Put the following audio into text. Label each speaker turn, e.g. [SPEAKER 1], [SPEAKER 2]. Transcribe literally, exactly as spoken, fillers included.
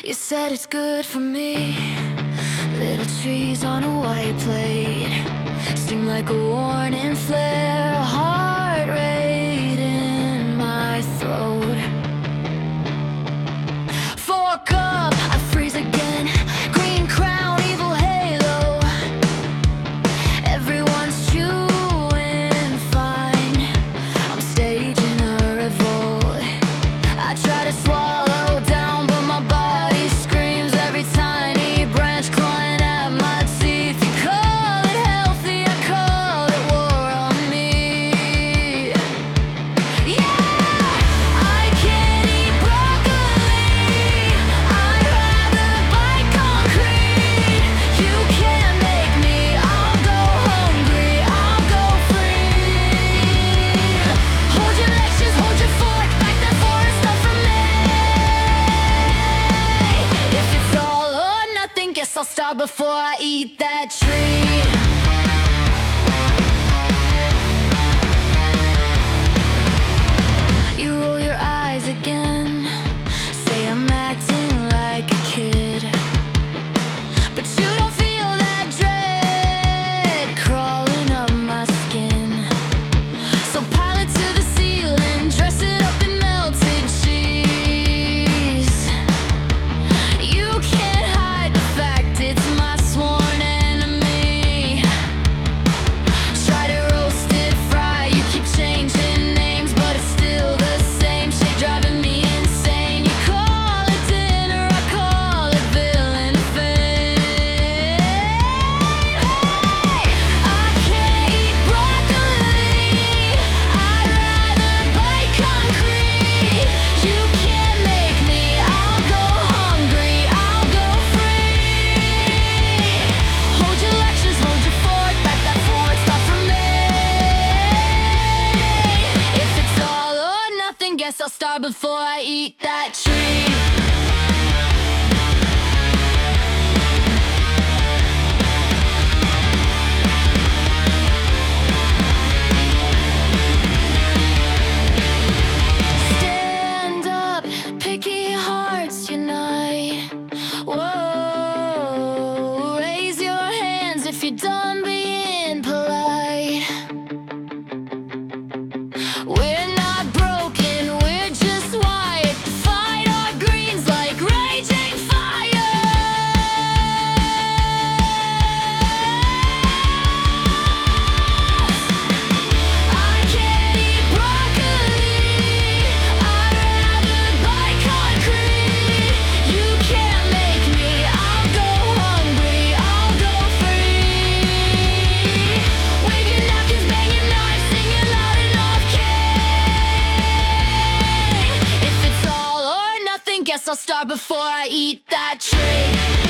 [SPEAKER 1] You said it's good for me. Little trees on a white plate sting like a warning flare, a heart rate in my throat. Fork up, I freeze again. Green crown, evil halo. Everyone's chewing fine. I'm staging a revolt. I try to swallow down, but my body screams every tiny branch clawing at my teeth. You call it healthy, I call it war on me. Yeah, I can't eat broccoli. I'd rather bite concrete. You can't make me. I'll go hungry. I'll go free. Hold your lectures, hold your fork. Back that foreign stuff from me. If it's all or nothing, guess I'll start before I eat that tree. You roll your eyes again, say I'm acting like a kid, but you don't feel that dread crawling up my skin. So pile it to the ceiling, dress it up in melted cheese. You can't hide the fact it's my sworn enemy. Try to roast it, fry, you keep changing names, but it's still the same shit driving me insane. You call it dinner, I call it villain fame. Hey, I can't eat broccoli. I'd rather bite concrete. You can't make me. I'll go hungry. I'll go free. Hold your lectures, hold your fork. Back that forward stuff from me. If it's all or nothing, guess I'll start before I eat that tree. Stand up, picky hearts unite. Whoa, raise your hands if you're done being polite. We're not broken, we're just wired to fight our greens like raging fire. I can't eat broccoli. I'd rather bite concrete. You can't make me. I'll go hungry. I'll go free. Waving napkins, banging knives, singing loud enough, king. If it's all or nothing, guess I'll start before I eat that tree.